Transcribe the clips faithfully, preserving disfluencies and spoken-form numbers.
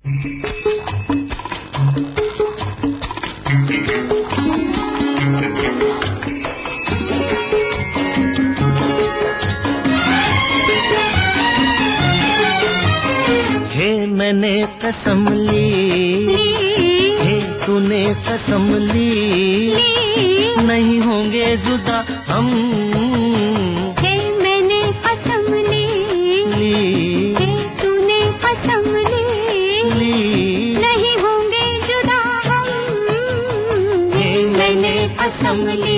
मैंने कसम ली, हे तूने कसम ली, नहीं होंगे जुदा हम। हे मैंने कसम ली, हे तूने कसम ली, नहीं होंगे जुदा हम। हे मैंने कसम ली।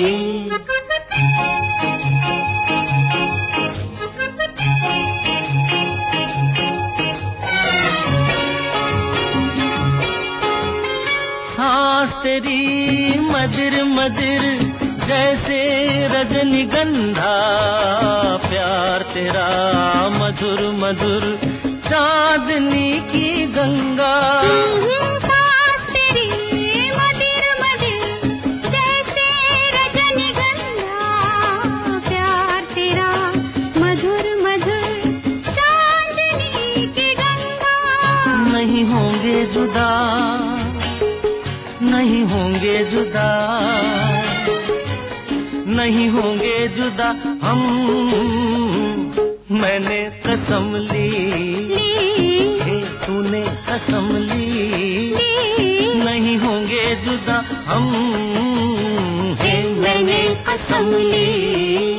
सांस तेरी मदिर मदिर जैसे रजनीगंधा, प्यार तेरा मधुर मधुर चांदनी की गंगा। सांस तेरी मदिर मदिर जैसे रजनीगंधा, प्यार तेरा मधुर मधुर चांदनी की गंगा। नहीं होंगे जुदा, नहीं होंगे जुदा, नहीं होंगे जुदा हम। मैंने कसम ली, हे तूने कसम ली, नहीं होंगे जुदा हम। हे मैंने कसम ली।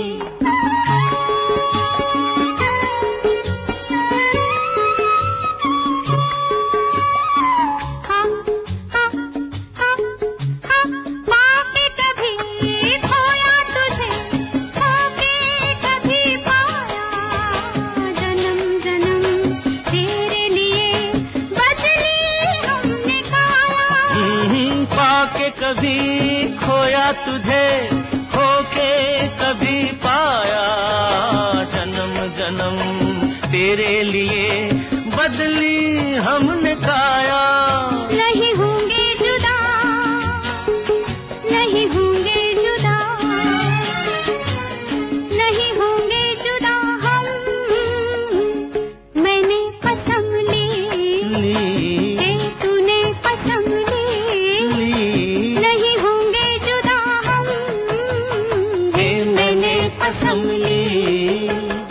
कभी खोया तुझे, खोके कभी पाया, जन्म जन्म तेरे लिए बदली हमने काया। नहीं होंगे जुदा, नहीं होंगे जुदा, नहीं होंगे जुदा हम। मैंने कसम ली, हे तूने कसम ली, कसम ली।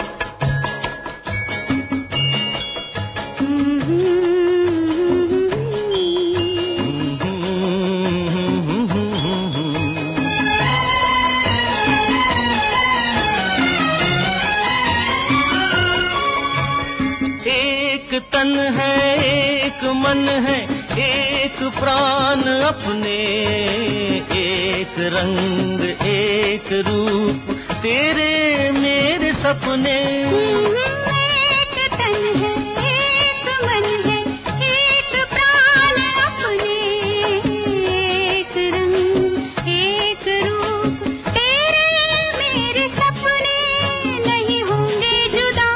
एक तन है एक मन है एक प्राण अपने, एक रंग एक रूप तेरे मेरे सपने। एक तन है एक मन है एक प्राण अपने, एक रंग एक रूप तेरे मेरे सपने। नहीं होंगे जुदा,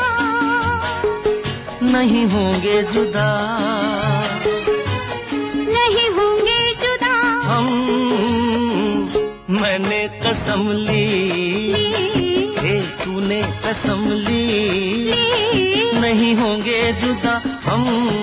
नहीं होंगे जुदा, नहीं होंगे जुदा हम। मैंने कसम ली, हे तूने कसम ली, नहीं होंगे जुदा हम।